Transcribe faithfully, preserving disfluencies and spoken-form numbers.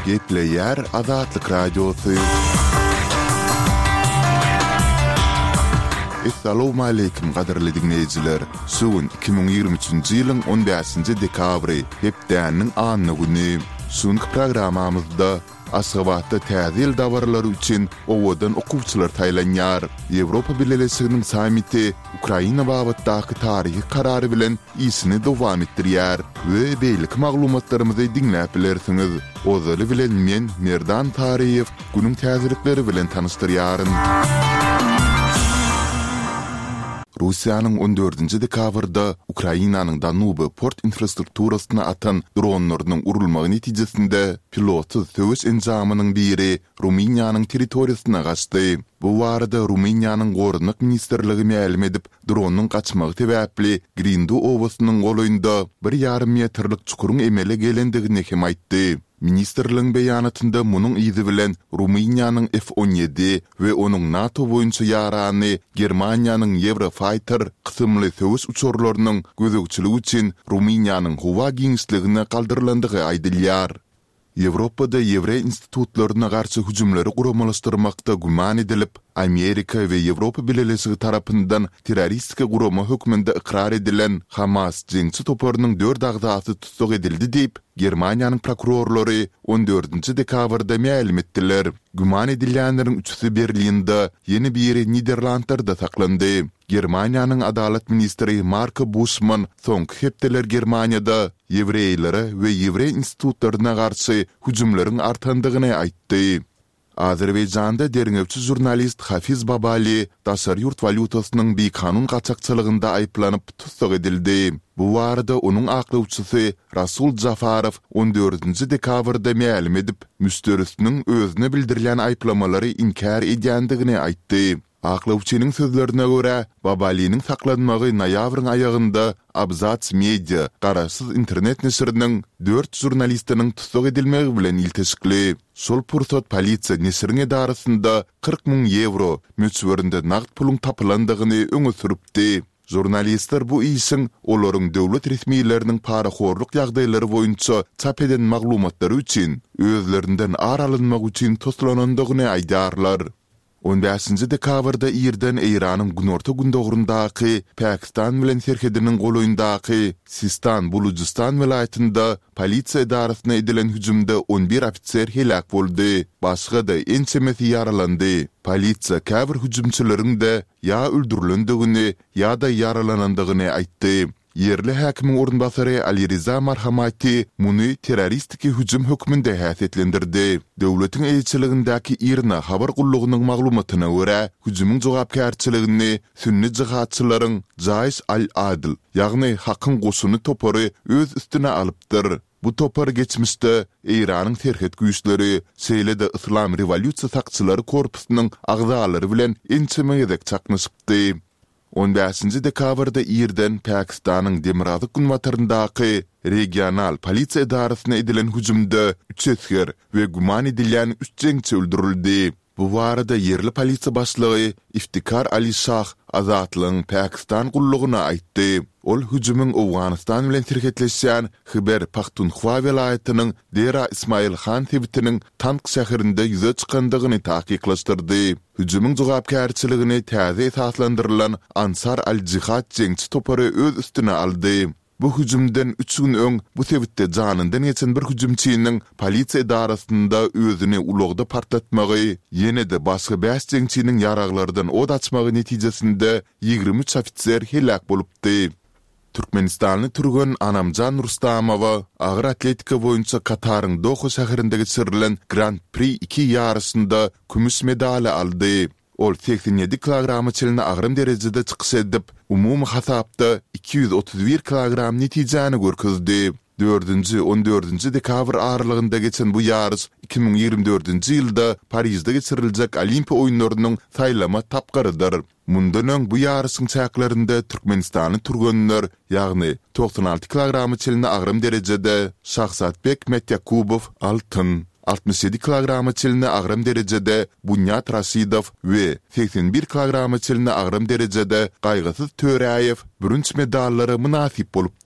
Gepleyer Azatlyk Radiosu. Assalamu alaykum gaderli dinleyijiler. Sugun iki bin ýygrimi üçinji ýylyň on beşinji dekabry hepdäniň anyny güni. Suňky programamyzda Aşgabatda täze dawarlary üçin owadan okuwçylar taýlanýar. Ýewropa Birleşiginiň samiti Ukraina babatdaky taryhy karary bilen isini dowam etdirýär we beýlik maglumatlarymyzy dinläp bilersiňiz. Ozaly bilen men Merdan Taryýew günüň täzelikleri bilen tanışdyrýaryn. Russiýanyň on dördünji dekabrda Ukrainanyň Danuby port infrastrukturasyna atan dronlarynyň urulmagy netijesinde pilotsuz söwüş enjamynyň biri Ruminiýanyň territoriýasyna gaçdy. Bu barada Ruminiýanyň Gorunlyk ministrligi ma'lum edip, dronyň gaçmagy täbäpli Grindu owasynyň goloýunda bir ýarym metrlik çukuryň emele gelendigini hem aýtdy. Ministerligiň beýanatynda munyň izi bilen Ruminiýanyň F on yedi we onuň NATO boýunça ýarany Germaniýanyň Eurofighter kysymly söwüş uçurlarynyň gözegçiligi üçin Ruminiýanyň howa giňişligine galdyrlandygy aýdylýar. Ýewropada Ýewrey institutlaryna garşy hüjümleri guramalaşdyrmakda guman edilip, Amerika we Ýewropa Birleşigi tarapyndan terroristik gurama hökmünde ikrar edilen Hamas jeňçi toparynyň dört agdasy tutuk edildi diýip Germaniýanyň prokurorlary on dördünji dekabrda ma'lum etdiler. Guman edilýänleriň üçüsi Berlinde, ýeni biri Niderlandlarda saklandy. Germaniýanyň adalet ministri Mark Buschmann soňky hepdeler Germaniýada ýewreýlere we ýewrey institutlaryna garşy hüjümleriň artandygyny aýtdy. Azerbaýjanda derňewçi jurnalist Hafiz Babali daşar ýurt valutasynyň bir kanun gaçakçylygynda aýplanyp tutuk edildi. Bu barada onuň aklawçysy Rasul Jafarow on dördünji dekabrda ma'lum edip, müsterrisiniň özüne bildirilen aýplamalary inkar edýändigini aýtdy. Aklawçynyň sözlerine görä, Babali'nin saklanmagy noýabryň aýagynda Abzats Media garaşsyz internet nesriniň dört jurnalistiniň tutuk edilmegi bilen ilteşikli. Şol pursat polisiýa nesriň edarasynda kırk miň euro möçberinde nagt puluň tapylandygyny öňe süripdi. Jurnalistler bu işin olaryň döwlet resmiýetleriniň paraxorluk ýagdaýlary boýunça çap eden maglumatlary üçin özlerinden aralynmak üçin toslanandygyny aýdarlar. on beşinji dekabrda Irdan Eýranyň günorta gündogrundaky Pakistan bilen serhediniň goloýundaky Sistan Bulujistan welaýatynda polisiýa edarasyna edilen hüjümde on bir ofitser helak boldy. Başga da ençemesi ýaralandy. Polisiýa käbir hüjümçileriň de ýa öldürilendigini ýa da ýaralanandygyny aýtdy. Yerli häkimiň orunbasary Ali Riza Marhamati muny terroristik hüjüm hökmünde häsiýetlendirdi. Döwletiň elçiligindäki Irna habar gullugynyň maglumatyna görä, hüjümüň jogapkärçiligini sünni jihatçylaryň Jaiş al-Adl, ýagny hakyň goşuny topary öz üstüne alypdyr. Bu topar geçmişde Eýranyň terhet güýçleri Seýlede Islam Revolýusiýa sakçylary korpusynyň agzalary bilen ençemegedek çaknyşypdy. on beşinji dekabrda Irdan Pakistanyň Demirazyk günwataryndaky regional polisiýa edarasyna edilen hüjümde üç esger we guman edilýän üç jeňçi öldürildi. Bu barada yerli polisiýa başlygy Iftikar Ali Shah azatlygyň Pakistan gullugyna aýtdy. Ol hüjümüň Awganistan bilen terhetleşýän Khyber Pakhtunkhwa welaýatynyň Dera Ismail Khan tebitiniň Tank şäherinde ýüze çykandygyny taýyklaşdyrdy. Hüjümüň jogapkärçiligini täze esaslandyrylan Ansar al-Jihad jeňçi topary öz üstüne aldy. Bu hüjümden üç gün öň bu sebitde janyndan geçen bir hüjümçiniň polisiýa edarasynda özüni ulagda partlatmagy, ýene-de başga beş jeňçiniň ýaraglardan od açmagy netijesinde ýygrimi üç ofitser helak bolupdy. Türkmenistanyň türgen Anamjan Rustamowa agyr atletika boýunça Kataryň Doha şäherinde geçirilen Grand Prix iki ýarysynda kümüş medali aldy. Ol seksen ýedi kilogramy çelini agrym derejede çykyş edip, umumy hasapda iki yüz otuz bir kilogram netijany görkezdi. dördünji on dördünji dekabr aralygynda geçen bu ýarys iki bin ýygrimi dördünji ýylda Parisde geçiriljek Olimpiýa oýunlarynyň saýlama tapgarydyr. Mundan öň bu ýarysyň çäklerinde Türkmenistanyň turgenler, ýagny doksan alty kilogramy çelini agrym derejede Şahsatbek Metyakubow altyn, altmış yedi kilogramy çelini agrym derejede Bunyat Raşidow we seksen bir kilogramy çelini agrym derejede Gaýgysyz Töreýew bürünç medallary munasip bolup